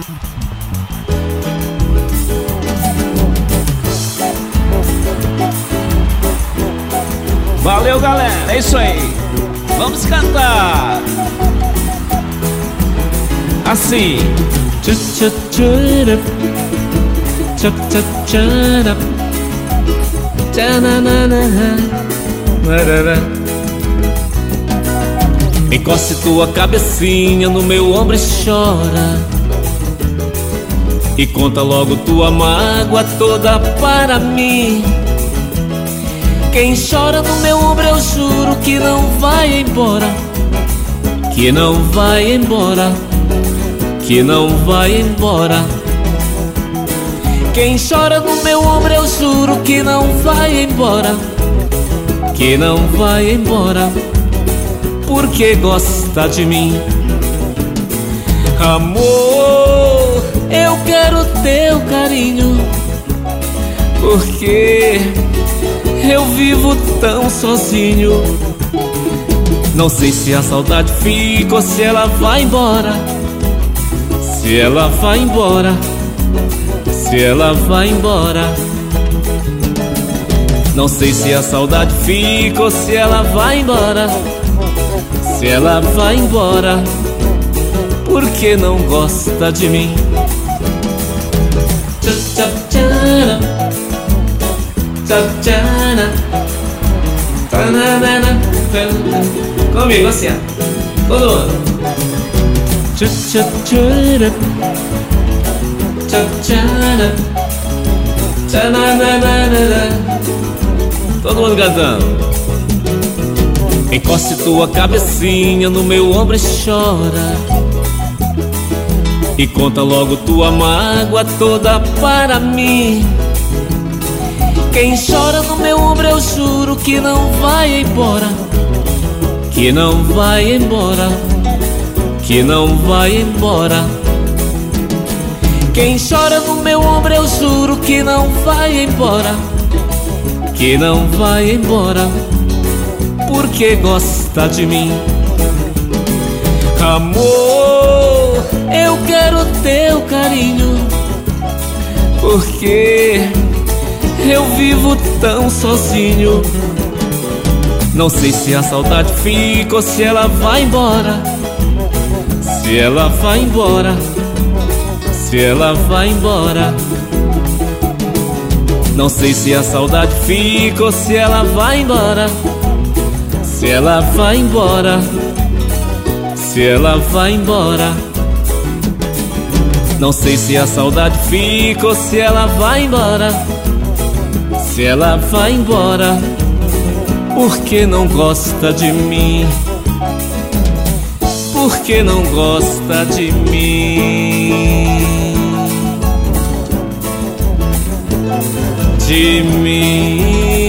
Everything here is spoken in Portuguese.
Valeu, galera, é isso aí. Vamos cantar assim. Encoste tua cabecinha no meu ombro e chora, e conta logo tua mágoa toda para mim. Quem chora no meu ombro eu juro que não vai embora, que não vai embora, que não vai embora. Quem chora no meu ombro eu juro que não vai embora, que não vai embora, porque gosta de mim. Amor, eu quero teu carinho, porque eu vivo tão sozinho. Não sei se a saudade fica ou se ela vai embora, se ela vai embora, se ela vai embora. Não sei se a saudade fica ou se ela vai embora, se ela vai embora, porque não gosta de mim. Comigo assim, ó. Todo mundo. Todo mundo cantando. Encoste tua cabecinha no meu ombro e chora, e conta logo tua mágoa toda para mim. Quem chora no meu ombro eu juro que não vai embora, que não vai embora, que não vai embora. Quem chora no meu ombro eu juro que não vai embora, que não vai embora, porque gosta de mim. Amor, eu quero teu carinho, porque eu vivo tão sozinho. Não sei se a saudade fica ou se ela vai embora, se ela vai embora, se ela vai embora. Não sei se a saudade fica ou se ela vai embora, se ela vai embora, se ela vai embora. Não sei se a saudade fica ou se ela vai embora, se ela vai embora, porque não gosta de mim, porque não gosta de mim, de mim.